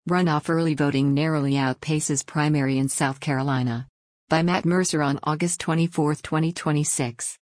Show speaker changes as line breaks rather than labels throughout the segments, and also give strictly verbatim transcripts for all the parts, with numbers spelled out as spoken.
Runoff early voting narrowly outpaces primary in South Carolina. By Matt Mercer on August twenty-fourth, twenty twenty-six.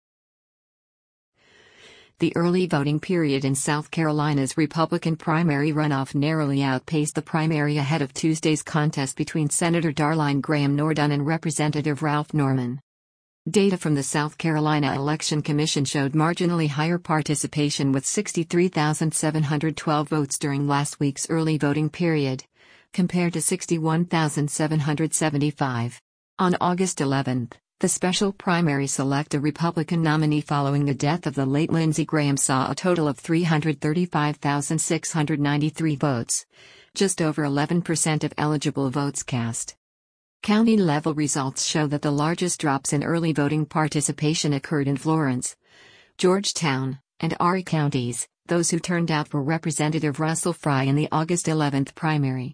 The early voting period in South Carolina's Republican primary runoff narrowly outpaced the primary ahead of Tuesday's contest between Senator Darline Graham Nordun and Representative Ralph Norman. Data from the South Carolina Election Commission showed marginally higher participation with sixty-three thousand seven hundred twelve votes during last week's early voting period, compared to sixty-one thousand seven hundred seventy-five. On August eleventh, the special primary select a Republican nominee following the death of the late Lindsey Graham saw a total of three hundred thirty-five thousand six hundred ninety-three votes, just over eleven percent of eligible votes cast. County-level results show that the largest drops in early voting participation occurred in Florence, Georgetown, and Horry counties, those who turned out for Representative Russell Fry in the August eleventh primary.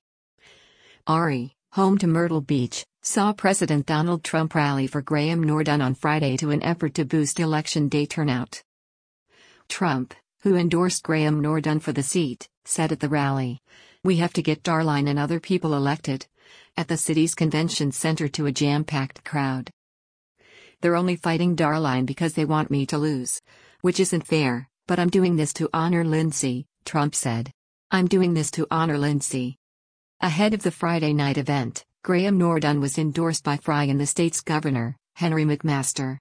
Horry, home to Myrtle Beach, saw President Donald Trump rally for Graham Nordun on Friday to an effort to boost election day turnout. Trump, who endorsed Graham Nordun for the seat, said at the rally, "We have to get Darline and other people elected," at the city's convention center to a jam-packed crowd. "They're only fighting Darline because they want me to lose, which isn't fair, but I'm doing this to honor Lindsey," Trump said. "I'm doing this to honor Lindsey." Ahead of the Friday night event, Graham Nordun was endorsed by Fry and the state's governor, Henry McMaster.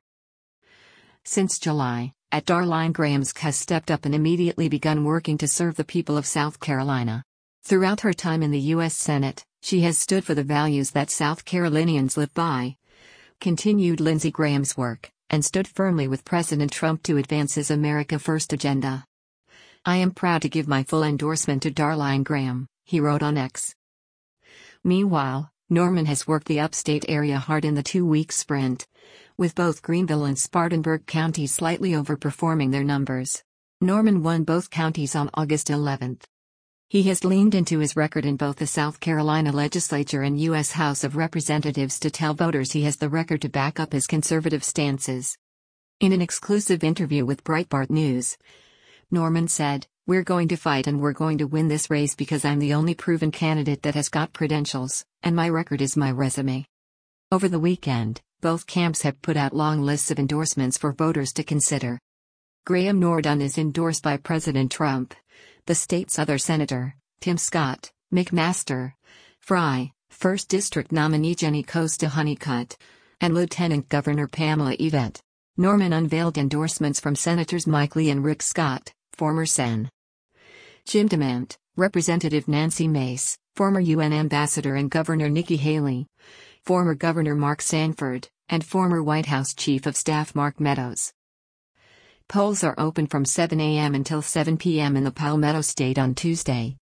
Since July, at Darline Graham's has stepped up and immediately begun working to serve the people of South Carolina. Throughout her time in the U S Senate, she has stood for the values that South Carolinians live by, continued Lindsey Graham's work, and stood firmly with President Trump to advance his America First agenda. "I am proud to give my full endorsement to Darline Graham," he wrote on X. Meanwhile, Norman has worked the upstate area hard in the two-week sprint, with both Greenville and Spartanburg counties slightly overperforming their numbers. Norman won both counties on August eleventh. He has leaned into his record in both the South Carolina legislature and U S House of Representatives to tell voters he has the record to back up his conservative stances. In an exclusive interview with Breitbart News, Norman said, "We're going to fight and we're going to win this race because I'm the only proven candidate that has got credentials, and my record is my resume." Over the weekend, both camps have put out long lists of endorsements for voters to consider. Graham Nordun is endorsed by President Trump, the state's other senator, Tim Scott, McMaster, Fry, first District nominee Jenny Costa Honeycutt, and Lieutenant Governor Pamela Yvette. Norman unveiled endorsements from Senators Mike Lee and Rick Scott, former Sen. Jim DeMint, Representative Nancy Mace, former U N Ambassador and Governor Nikki Haley, former Governor Mark Sanford, and former White House Chief of Staff Mark Meadows. Polls are open from seven a m until seven p m in the Palmetto State on Tuesday,